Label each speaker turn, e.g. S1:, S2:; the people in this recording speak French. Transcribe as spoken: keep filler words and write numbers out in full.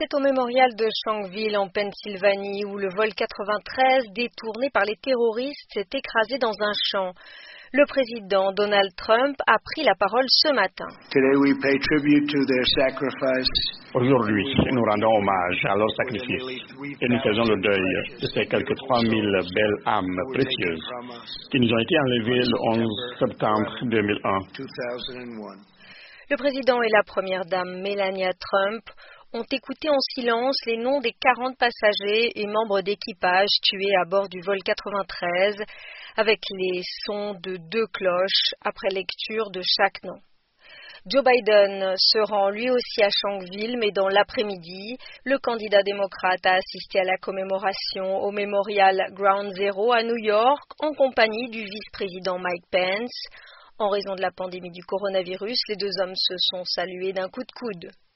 S1: C'est au mémorial de Shanksville, en Pennsylvanie, où le vol quatre-vingt-treize, détourné par les terroristes, s'est écrasé dans un champ. Le président Donald Trump a pris la parole ce matin.
S2: Aujourd'hui, nous rendons hommage à leur sacrifice et nous faisons le deuil de ces quelques trois mille belles âmes précieuses qui nous ont été enlevées le onze septembre deux mille un.
S1: Le président et la première dame Melania Trump ont écouté en silence les noms des quarante passagers et membres d'équipage tués à bord du vol quatre-vingt-treize, avec les sons de deux cloches après lecture de chaque nom. Joe Biden se rend lui aussi à Shanksville, mais dans l'après-midi, le candidat démocrate a assisté à la commémoration au mémorial Ground Zero à New York en compagnie du vice-président Mike Pence. En raison de la pandémie du coronavirus, les deux hommes se sont salués d'un coup de coude.